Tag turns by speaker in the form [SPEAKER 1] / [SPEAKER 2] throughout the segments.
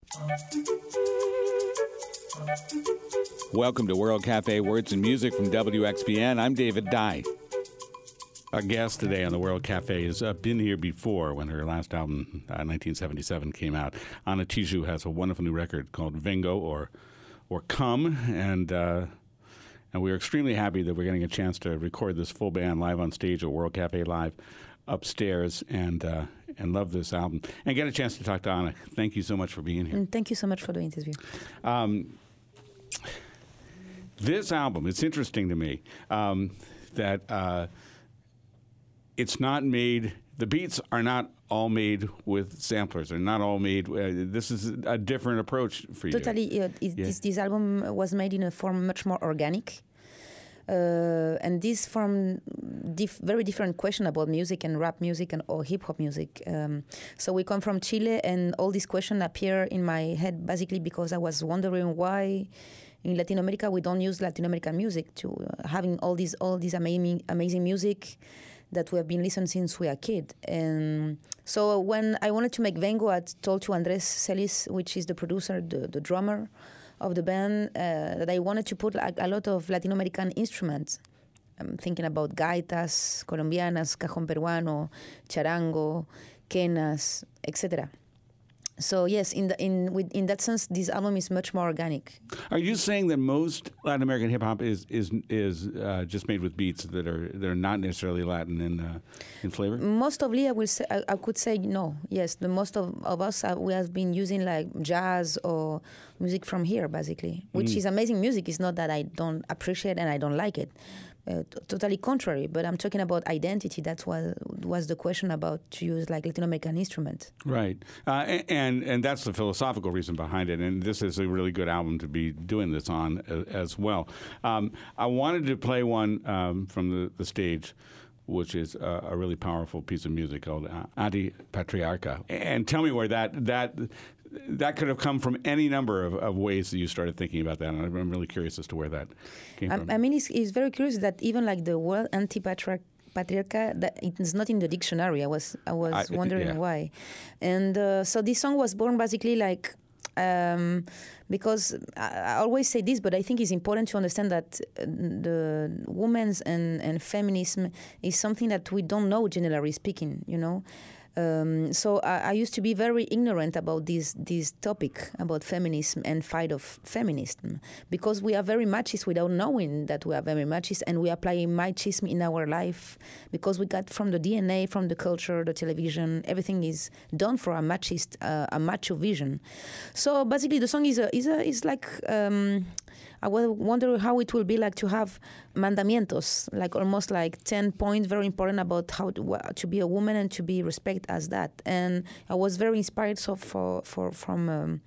[SPEAKER 1] Welcome to World Cafe Words and Music from WXBN. I'm David Dye. Our guest today on the World Cafe has been here before when her last album, 1977, came out. Anna Tijoux has a wonderful new record called Vengo or Come, and we're extremely happy that we're getting a chance to record this full band live on stage at World Cafe Live upstairs, and love this album and get a chance to talk to Anna. Thank you so much for being here.
[SPEAKER 2] And thank you so much for the interview.
[SPEAKER 1] This album, it's interesting to me that it's not made, the beats are not all made with samplers. They're not all made, this is a different approach for you.
[SPEAKER 2] Totally. This album was made in a form much more organic. And this from very different question about music and rap music or hip-hop music. So we come from Chile, and all these questions appear in my head basically because I was wondering why in Latin America we don't use Latin American music to having all these amazing music that we have been listening since we are a kid. And so when I wanted to make Vengo, I told to Andrés Celis, which is the producer, the drummer of the band, that I wanted to put a lot of Latin American instruments. I'm thinking about gaitas, colombianas, cajón peruano, charango, quenas, etc. So yes, in that sense, this album is much more organic.
[SPEAKER 1] Are you saying that most Latin American hip hop is just made with beats that are not necessarily Latin in flavor?
[SPEAKER 2] Most of I could say no. Yes, the most of us we have been using like jazz or music from here, basically, which is amazing music. It's not that I don't appreciate and I don't like it. Totally contrary, but I'm talking about identity. That's what was the question about to use like Latin American instrument.
[SPEAKER 1] Right, and that's the philosophical reason behind it. And this is a really good album to be doing this on as well. I wanted to play one from the stage, which is a really powerful piece of music called Anti-Patriarca. And tell me where that could have come from any number of ways that you started thinking about that. And I'm really curious as to where that came from.
[SPEAKER 2] I mean, it's very curious that even like the word anti-patriarcha, that it is not in the dictionary. I was wondering why. And so this song was born basically like, because I always say this, but I think it's important to understand that the women's and feminism is something that we don't know, generally speaking, you know. So I used to be very ignorant about this topic about feminism and fight of feminism, because we are very machist without knowing that we are very machist, and we apply machismo in our life because we got from the DNA, from the culture, the television, everything is done for a machist, a macho vision. So basically, the song is like. I wonder how it will be like to have mandamientos, like almost like 10 points, very important about how to be a woman and to be respected as that. And I was very inspired from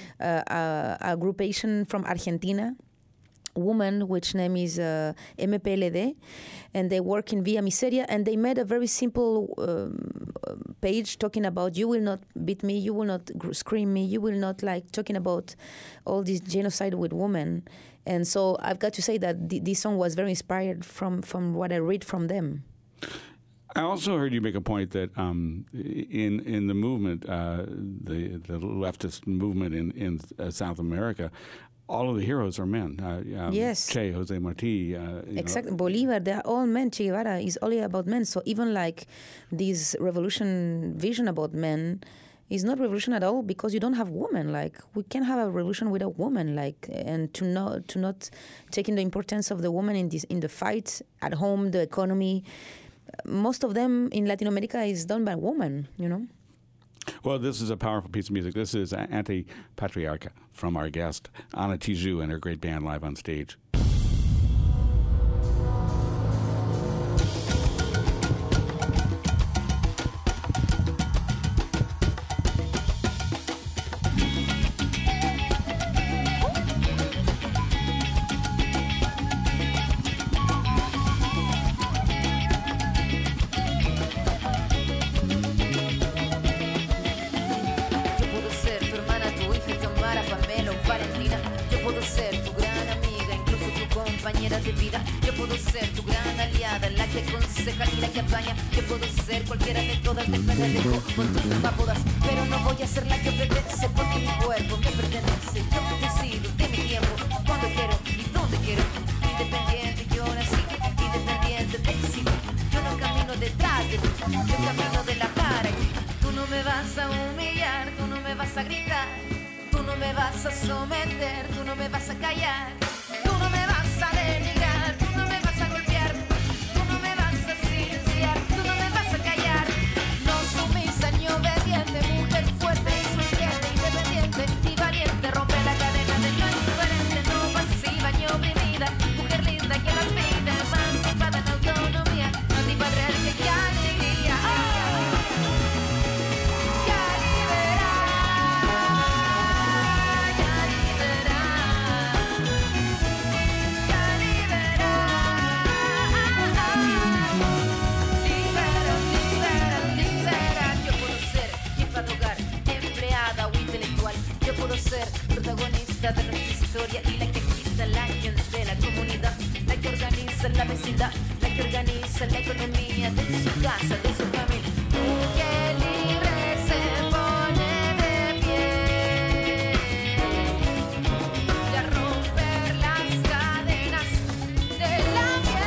[SPEAKER 2] a groupation from Argentina, woman, which name is MPLD, and they work in Villa Miseria, and they made a very simple page talking about you will not beat me, you will not scream me, you will not like talking about all this genocide with women. And so I've got to say that this song was very inspired from what I read from them.
[SPEAKER 1] I also heard you make a point that in the movement, the leftist movement in South America, all of the heroes are men.
[SPEAKER 2] Yes.
[SPEAKER 1] Che, Jose Marti.
[SPEAKER 2] Exactly. Bolivar, they are all men. Che Guevara is only about men. So even like this revolution vision about men is not revolution at all, because you don't have women. Like we can have a revolution without women. Like, and to not taking the importance of the woman in the fight at home, the economy. Most of them in Latin America is done by women. You know.
[SPEAKER 1] Well, this is a powerful piece of music. This is Anti-Patriarcha from our guest, Anna Tijoux, and her great band live on stage.
[SPEAKER 3] De vida. Yo puedo ser tu gran aliada, la que aconseja y la que apaña. Yo puedo ser cualquiera de todas, depende de cómo tú me apodas. Pero no voy a ser la que obedece, porque mi cuerpo vas a gritar, tú no me vas a someter, tú no me vas a callar, tú no me vas a denigrar, tú no me vas a golpear, tú no me vas a silenciar, tú no me vas a callar. No sumisa ni obediente, mujer fuerte, insurgente, independiente y valiente, rompe la cadena de lo indiferente, no pasiva ni oprimida, mujer linda que las vida, emancipada en autonomía, antipatriarca y alegría. Yo puedo ser protagonista de nuestra historia y la que quita el año de la comunidad, la que organiza la vecindad, la que organiza la economía de su casa, de su familia. Mujer libre se pone de pie y a romper las cadenas de la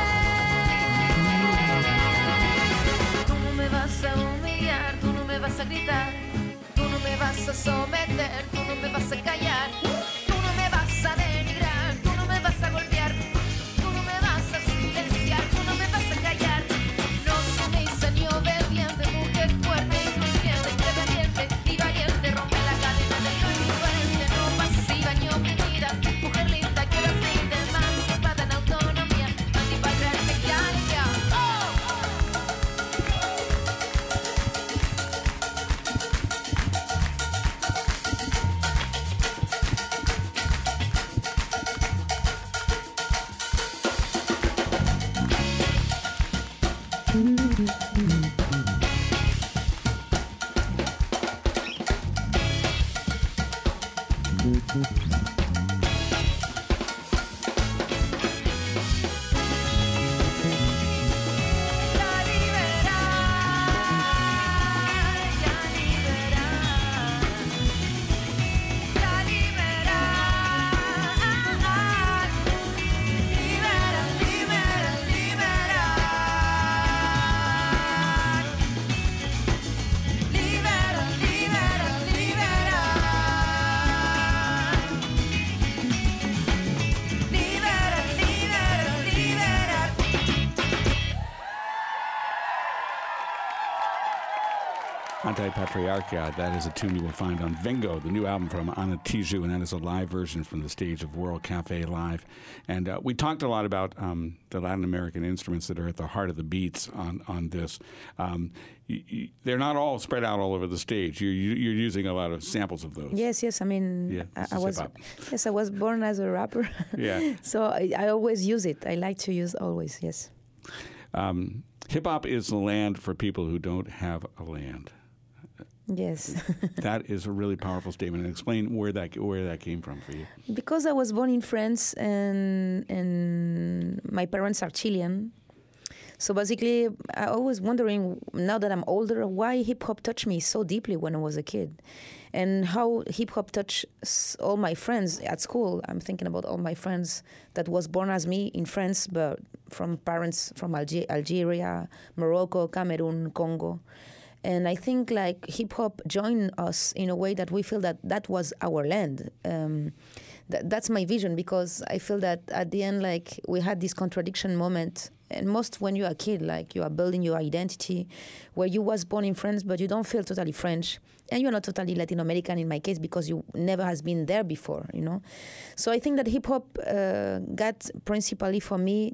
[SPEAKER 3] piel. Tú no me vas a humillar, tú no me vas a gritar, tú no me vas a someter, tú no me vas a callar, tú no me vas a denigrar, tú no me vas a golpear, tú no me vas a silenciar, tú no me vas a callar. No sumisa ni obediente, mujer fuerte, incluyente, independiente y valiente, rompe la cadena de lo indiferente, no pasiva ni oprimida, mujer linda que las rinde, emancipada en autonomía, antipatriarca y alegría.
[SPEAKER 1] Anti-Patriarcha, that is a tune you will find on Vengo, the new album from Ana Tijoux, and that is a live version from the stage of World Cafe Live. And we talked a lot about the Latin American instruments that are at the heart of the beats on this. They're not all spread out all over the stage. You're using a lot of samples of those.
[SPEAKER 2] Yes. I mean,
[SPEAKER 1] yeah,
[SPEAKER 2] I was born as a rapper.
[SPEAKER 1] Yeah.
[SPEAKER 2] So I always use it. I like to use always, yes.
[SPEAKER 1] Hip-hop is the land for people who don't have a land.
[SPEAKER 2] Yes.
[SPEAKER 1] That is a really powerful statement. And explain where that came from for you.
[SPEAKER 2] Because I was born in France and my parents are Chilean. So basically, I always wondering, now that I'm older, why hip-hop touched me so deeply when I was a kid. And how hip-hop touched all my friends at school. I'm thinking about all my friends that was born as me in France, but from parents from Algeria, Morocco, Cameroon, Congo. And I think like hip-hop joined us in a way that we feel that was our land. That's my vision, because I feel that at the end, like, we had this contradiction moment. And most when you're a kid, like, you are building your identity, where you was born in France, but you don't feel totally French. And you're not totally Latin American in my case, because you never has been there before, you know? So I think that hip-hop got principally for me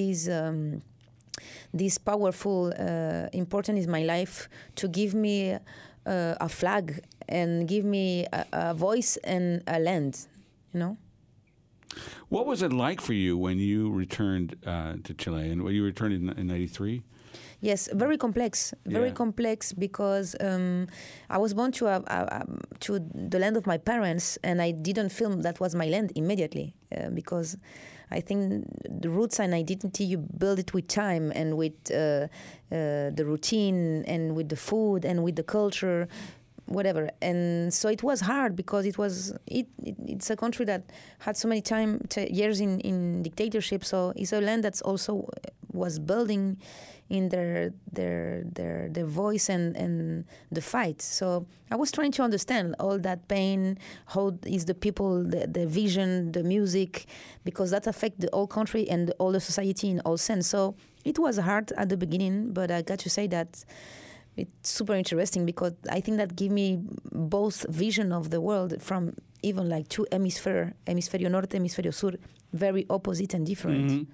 [SPEAKER 2] this powerful importance in my life to give me a flag and give me a voice and a land, you know?
[SPEAKER 1] What was it like for you when you returned to Chile? And when you returned in 93?
[SPEAKER 2] Yes, very complex. Very complex, because I was born to the land of my parents, and I didn't feel that was my land immediately, because I think the roots and identity, you build it with time and with the routine and with the food and with the culture. whatever. And so it was hard because it's a country that had so many years in dictatorship. So it's a land that's also was building in their voice and the fight. So I was trying to understand all that pain, how is the people, the vision, the music, because that affects the whole country and all the society in all sense. So it was hard at the beginning, but I got to say that it's super interesting because I think that gave me both vision of the world from even like two hemispheres, hemisferio norte, hemisferio sur, very opposite and different.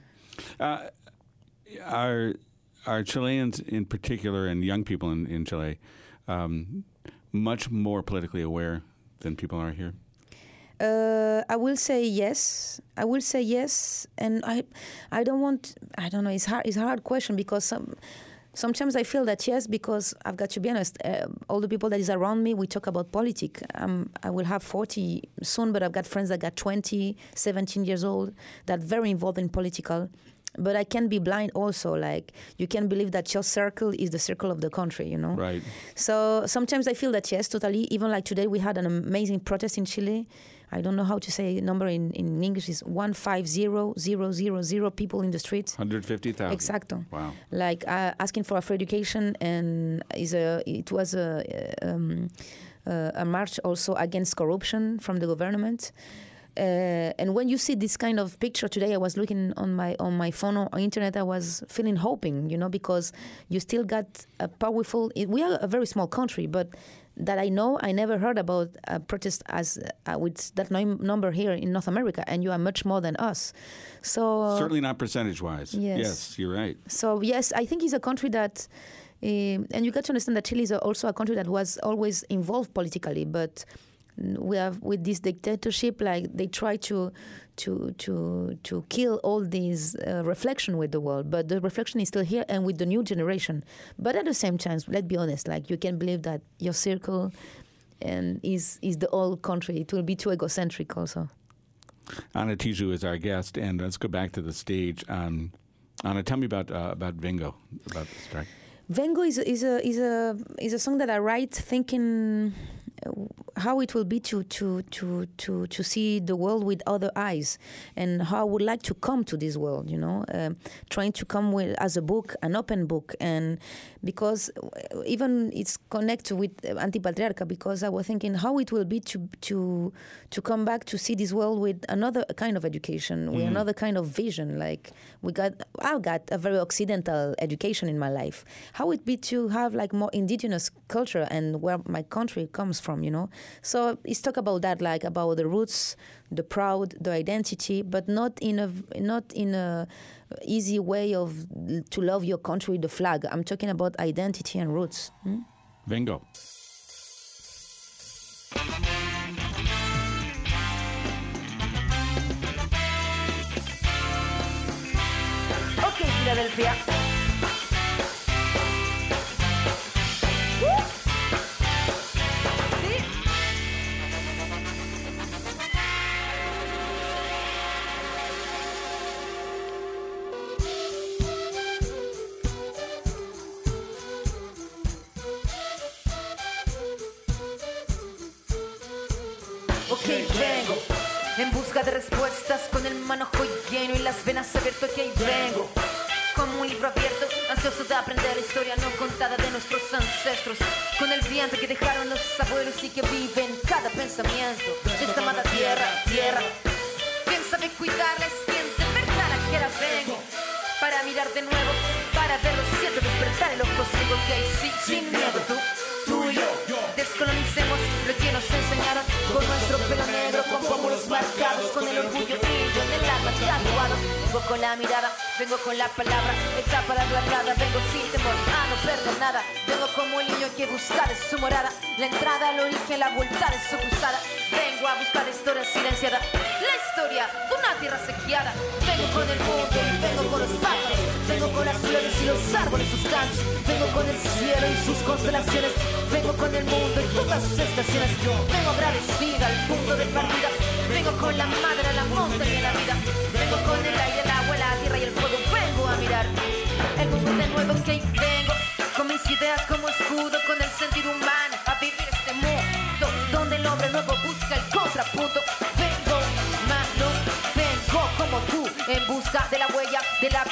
[SPEAKER 1] Mm-hmm. Are Chileans in particular, and young people in Chile, much more politically aware than people are here?
[SPEAKER 2] I will say yes. And I don't know, it's a hard question because sometimes I feel that yes, because I've got to be honest, all the people that is around me, we talk about politics. I will have 40 soon, but I've got friends that got 20, 17 years old that are very involved in political. But I can be blind also. Like, you can believe that your circle is the circle of the country, you know?
[SPEAKER 1] Right.
[SPEAKER 2] So sometimes I feel that, yes, totally. Even like today, we had an amazing protest in Chile. I don't know how to say number in English. It's 150,000 people in the streets.
[SPEAKER 1] 150,000.
[SPEAKER 2] Exacto.
[SPEAKER 1] Wow.
[SPEAKER 2] Like asking for a free education, and it was a march also against corruption from the government. And when you see this kind of picture today, I was looking on my phone or internet, I was hoping, you know, because you still got a powerful. We are a very small country, but that I know, I never heard about a protest as with that number here in North America, and you are much more than us. So
[SPEAKER 1] certainly not percentage-wise. Yes, you're right.
[SPEAKER 2] So yes, I think it's a country that. And you got to understand that Chile is also a country that was always involved politically, but we have with this dictatorship, like they try to kill all these reflection with the world, but the reflection is still here and with the new generation. But at the same time, let's be honest, like you can believe that your circle and is the whole country. It will be too egocentric also.
[SPEAKER 1] Ana Tijoux is our guest, and let's go back to the stage. Ana, tell me about Vengo, about this track.
[SPEAKER 2] Vengo is a song that I write thinking how it will be to see the world with other eyes, and how I would like to come to this world, you know, trying to come as a book, an open book, and because even it's connected with Antipatriarca, because I was thinking how it will be to come back to see this world with another kind of education, with another kind of vision. Like I got a very Occidental education in my life. How it be to have like more indigenous culture and where my country comes from, you know. So it's talk about that, like about the roots, the proud, the identity, but not in a easy way of to love your country with the flag. I'm talking about identity and roots.
[SPEAKER 1] Vengo.
[SPEAKER 3] Okay, Philadelphia. Vengo en busca de respuestas, con el manojo lleno y las venas abiertas. Aquí vengo como un libro abierto, ansioso de aprender la historia no contada de nuestros ancestros, con el viento que dejaron los abuelos y que vive en cada pensamiento de esta amada tierra. ¿Quién sabe cuidarla? Es quien de verdad a que la vengo para mirar de nuevo, para ver los cielos, despertar el ojo ciego que hay sin miedo. Tú y yo, descolonicemos lo que nos enseñaron, con nuestro pelo negro, con pómulos marcados, con el orgullo indio en el alma tatuado. Vengo con la mirada, vengo con la palabra, esta palabra hablada, vengo sin temor a no perder nada. Vengo como el niño que busca de su morada, la entrada al origen, la vuelta de su cruzada. Vengo a buscar la historia silenciada, la historia de una tierra sequeada. Vengo con el mundo y vengo con los pájaros, vengo con las flores y los árboles, sus cantos. Vengo con el cielo y sus constelaciones, vengo con el mundo y todas sus estaciones. Vengo agradecida al punto de partida, vengo con la madre, la montaña y la vida. Vengo con el aire, el agua, la tierra y el fuego. Vengo a mirar el mundo de nuevo que vengo, con mis ideas como escudo, con el sentido humano, a vivir este mundo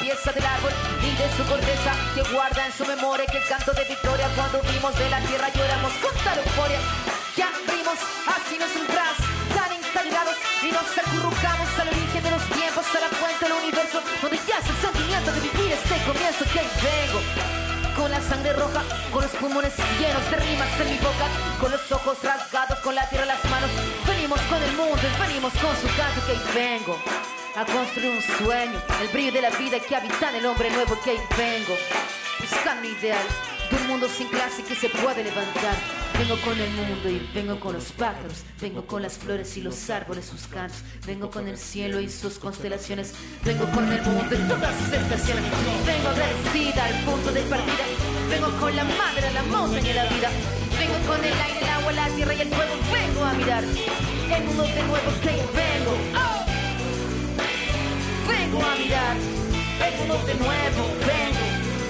[SPEAKER 3] belleza del árbol y de su corteza, que guarda en su memoria que el canto de victoria cuando vimos de la tierra lloramos con tal euforia que abrimos así nuestros brazos tan integrados y nos acurrucamos al origen de los tiempos, a la fuente del universo donde yace el sentimiento de vivir este comienzo. Que ahí vengo con la sangre roja, con los pulmones llenos de rimas en mi boca, con los ojos rasgados, con la tierra en las manos. Venimos con el mundo y venimos con su canto. Que ahí vengo a construir un sueño, el brillo de la vida que habita en el hombre nuevo. Que ahí vengo buscando un ideal de un mundo sin clase que se puede levantar. Vengo con el mundo y vengo con los pájaros, vengo con las flores y los árboles, sus cantos, vengo con el cielo y sus constelaciones, vengo con el mundo y todas sus estaciones. Vengo agradecida al punto de partida, vengo con la madre, la montaña y la vida, vengo con el aire, el agua, la tierra y el fuego. Vengo a mirar el mundo de nuevo. Que vengo, oh, vengo a mirar el mundo de nuevo. Vengo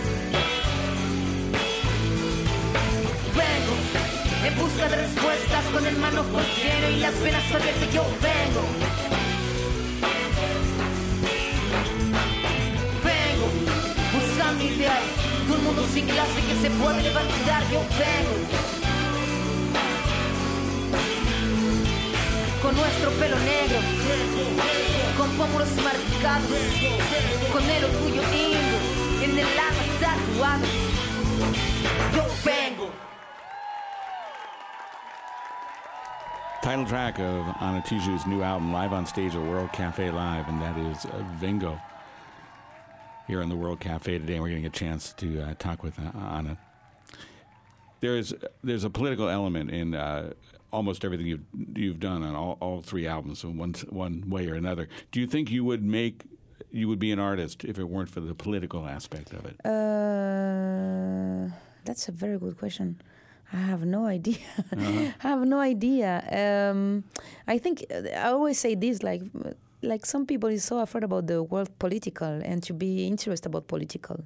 [SPEAKER 3] en busca de respuestas con el manojo lleno y las venas abiertas. Yo vengo buscando ideal de un mundo sin clase que se puede levantar. Yo vengo con nuestro pelo negro, con pómulos marcados, con el orgullo indio en el alma tatuado. Yo vengo.
[SPEAKER 1] Title track of Anna Tijoux' new album, live on stage at World Cafe Live, and that is Vengo. Here on the World Cafe today, we're getting a chance to talk with Anna. There's a political element in almost everything you've done on all three albums, in one way or another. Do you think you would be an artist if it weren't for the political aspect of it?
[SPEAKER 2] That's a very good question. I have no idea. I have no idea. I think I always say this, like some people is so afraid about the world political and to be interested about political.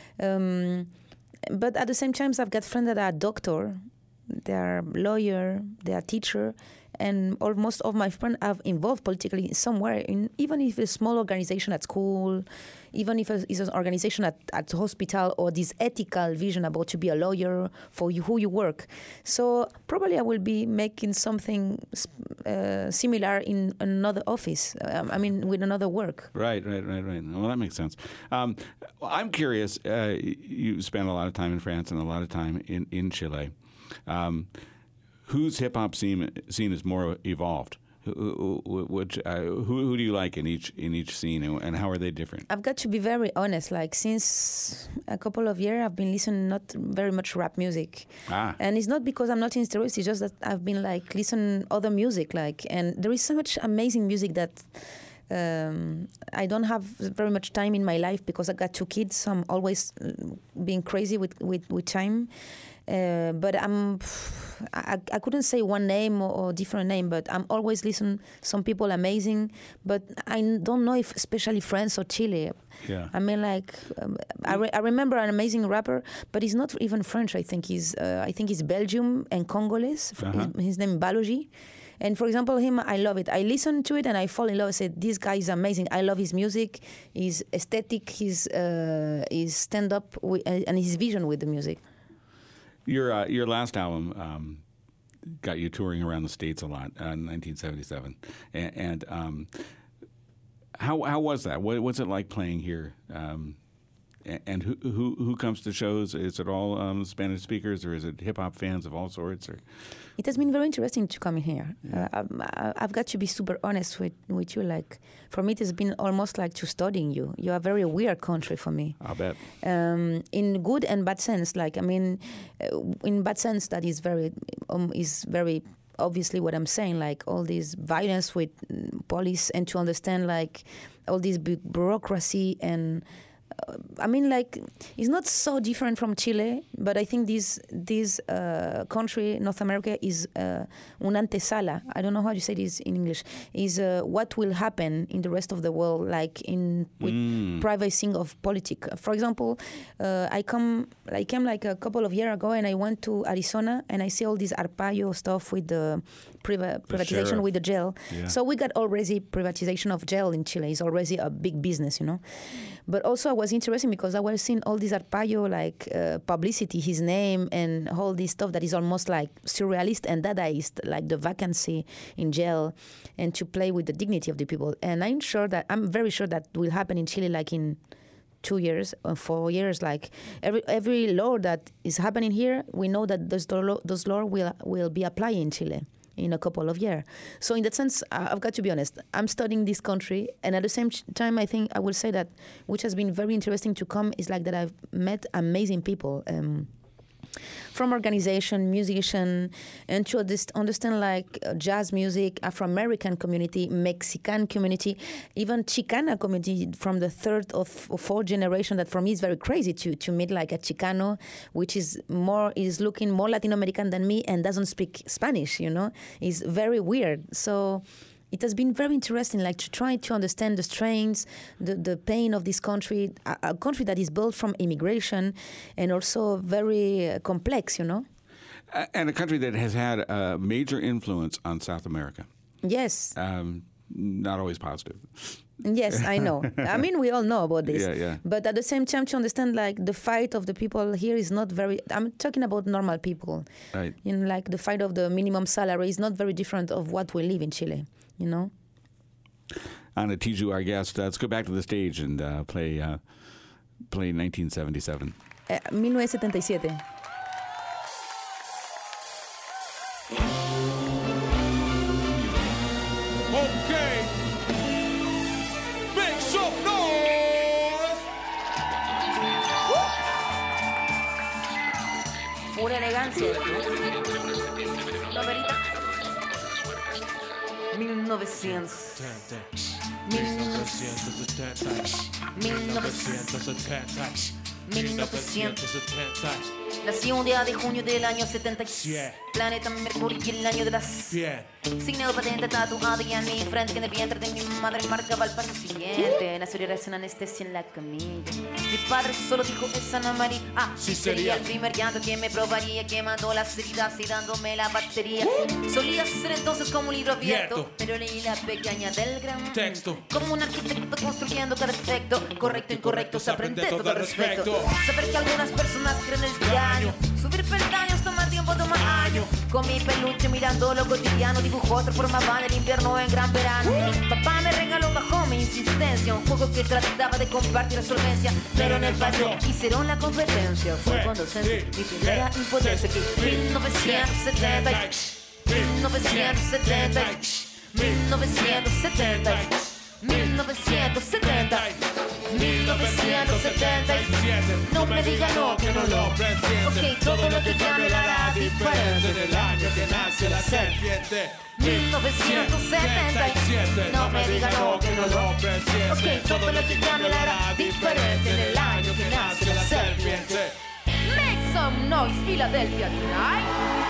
[SPEAKER 2] But at the same time, I've got friends that are doctor, they are lawyer, they are teacher, and almost all of my friends have involved politically somewhere, even if it's a small organization at school, even if it's an organization at the hospital, or this ethical vision about to be a lawyer for who you work. So probably I will be making something similar in another office, with another work.
[SPEAKER 1] Right. Well, that makes sense. I'm curious, you spent a lot of time in France and a lot of time in Chile. Whose hip-hop scene is more evolved? Who do you like in each scene, and how are they different?
[SPEAKER 2] I've got to be very honest. Like, since a couple of years, I've been listening not very much rap music, and it's not because I'm not interested. It's just that I've been listening other music, and there is so much amazing music that I don't have very much time in my life because I got two kids. So I'm always being crazy with time. But I couldn't say one name or different name, but I'm always listening some people amazing, but I don't know if especially France or Chile.
[SPEAKER 1] Yeah.
[SPEAKER 2] I remember an amazing rapper, but he's not even French. I think he's Belgium and Congolese. His name is Balogi. And for example, him, I love it. I listen to it and I fall in love. I said, this guy is amazing. I love his music, his aesthetic, his stand-up, and his vision with the music.
[SPEAKER 1] Your last album got you touring around the States a lot in 1977, and how was that? What's it like playing here? And who comes to shows? Is it all Spanish speakers, or is it hip hop fans of all sorts? Or
[SPEAKER 2] it has been very interesting to come here. I've got to be super honest with you. Like, for me, it has been almost like to studying you. You are a very weird country for me.
[SPEAKER 1] I'll bet.
[SPEAKER 2] In good and bad sense. In bad sense, that is very obviously what I'm saying. Like, all this violence with police, and to understand all this bureaucracy and. It's not so different from Chile, but I think this country, North America, is una antesala. I don't know how to say this in English. Is what will happen in the rest of the world, with privacy of politics. For example, I came a couple of years ago, and I went to Arizona, and I see all this arpaio stuff with the privatization with the jail. Yeah. So we got already privatization of jail in Chile. It's already a big business, you know. But also I was interested because I was seeing all this Arpaio publicity, his name and all this stuff that is almost like surrealist and Dadaist, like the vacancy in jail, and to play with the dignity of the people. And I'm very sure that will happen in Chile, like in 2 years or 4 years. Like every law that is happening here, we know that those laws will be applied in Chile in a couple of years. So in that sense, I've got to be honest, I'm studying this country, and at the same time, I think I will say that which has been very interesting to come is like that I've met amazing people from organization, musician, and to understand like jazz music, Afro-American community, Mexican community, even Chicana community from the third or fourth generation. That for me is very crazy to meet like a Chicano, which is looking more Latin American than me and doesn't speak Spanish, you know. It's very weird. So it has been very interesting, like to try to understand the strains, the pain of this country, a country that is built from immigration and also very complex, you know.
[SPEAKER 1] And a country that has had a major influence on South America.
[SPEAKER 2] Yes.
[SPEAKER 1] Not always positive.
[SPEAKER 2] Yes, I know. I mean, we all know about this.
[SPEAKER 1] Yeah.
[SPEAKER 2] But at the same time, to understand, like, the fight of the people here is not very... I'm talking about normal people.
[SPEAKER 1] Right.
[SPEAKER 2] You know, like, the fight of the minimum salary is not very different of what we live in Chile, you know?
[SPEAKER 1] Ana Tijoux, our guest. Let's go back to the stage and play 1977.
[SPEAKER 2] 1977.
[SPEAKER 4] Okay. Make some noise.
[SPEAKER 3] Pura elegancia. Novelita. 1970. 1970. Nació un día de junio del año 77. Planeta Mercurio y el año de las... Signo patente tatuado y en mi frente que en el vientre de mi madre marcaba el paso siguiente. Nació y sin anestesia en la camilla. Mi padre solo dijo esa no María. Sí sería el primer llanto que me probaría, quemando las heridas y dándome la batería. Solía ser entonces como un libro abierto, pero leí la pequeña del gran texto. Como un arquitecto construyendo cada defecto. Correcto, incorrecto, se aprende todo al respecto. Saber que algunas personas creen el daño. Subir peldaños toma tiempo, toma años. Con mi peluche mirando lo cotidiano, dibujó otra forma van el invierno en gran verano. Papá me regaló bajo mi insistencia un juego que trataba de compartir la solvencia, pero en el patio hicieron la competencia. Fue cuando sentí mi primera impotencia. Que 1970 1970 1970 1970 1977. No me diga no, que no lo presiente. Ok, todo lo que cambie la hará diferente.
[SPEAKER 4] En el año que nace la serpiente.
[SPEAKER 3] 1977. No me diga no, que no lo presiente. Ok, todo lo que cambie la hará diferente. En el año que nace la serpiente. Make some noise, Philadelphia tonight.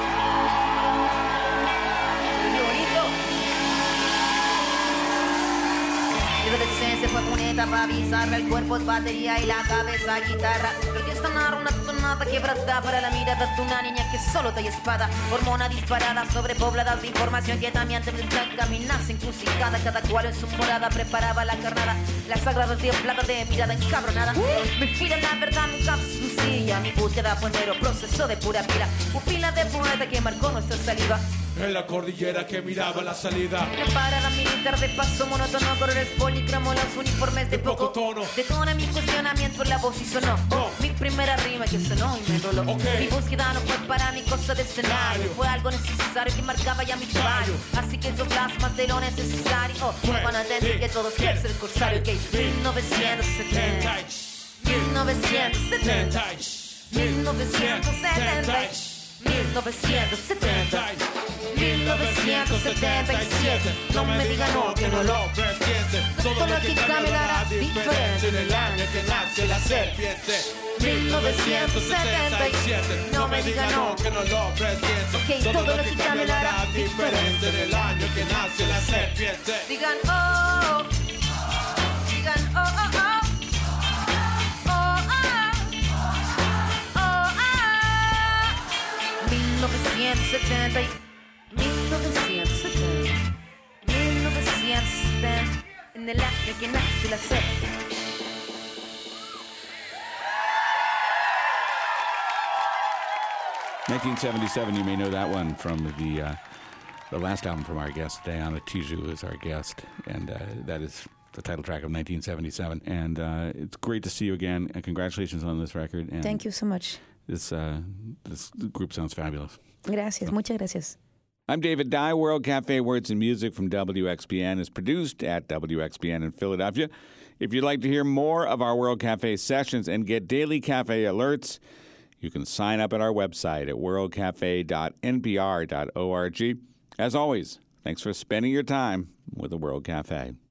[SPEAKER 3] Mi adolescencia fue una etapa bizarra, el cuerpo es batería y la cabeza guitarra. Pero que esta narra una tonada quebrada para la mirada de una niña que solo trae espada. Hormona disparada, sobrepobladas de información que también te caminar sin crucijada. Cada cual en su morada preparaba la carnada. Las sagradas de plata de mirada encabronada. Me fui de la verdad, nunca sencilla. Mi búsqueda fue mero proceso de pura pila. Pupila de poeta que marcó nuestra saliva.
[SPEAKER 4] En la cordillera que miraba la salida.
[SPEAKER 3] La parada militar de paso monótono, colores polícromo, los uniformes de poco
[SPEAKER 4] tono.
[SPEAKER 3] Detona mi cuestionamiento, la voz y sonó. Mi primera rima que sonó y me enroló. Mi búsqueda no fue para mi cosa de escenario. Fue algo necesario que marcaba ya mi caballo. Así que yo plasma de lo necesario. Cuando entendí que todos quieren ser corsario. Que 1970 1970 1970 1970 1977. No me diga no, que no lo
[SPEAKER 4] presiente.
[SPEAKER 3] Todo lo que caminará diferente.
[SPEAKER 4] En el año que nace la serpiente.
[SPEAKER 3] 1977. No me diga no,
[SPEAKER 4] que no lo presiente.
[SPEAKER 3] Ok, todo lo que caminará diferente.
[SPEAKER 4] En el año que nace la serpiente.
[SPEAKER 3] Digan oh, digan oh, oh, oh. 1970 1970 nell'aria che nasce la serpe.
[SPEAKER 1] 1977, you may know that one from the last album from our guest, Diana Tijoux is our guest, and that is the title track of 1977. And it's great to see you again, and congratulations on this record. And
[SPEAKER 2] thank you so much.
[SPEAKER 1] This group sounds fabulous.
[SPEAKER 2] Gracias, muchas gracias.
[SPEAKER 1] I'm David Dye. World Cafe Words and Music from WXBN is produced at WXBN in Philadelphia. If you'd like to hear more of our World Cafe sessions and get daily cafe alerts, you can sign up at our website at worldcafe.npr.org. As always, thanks for spending your time with the World Cafe.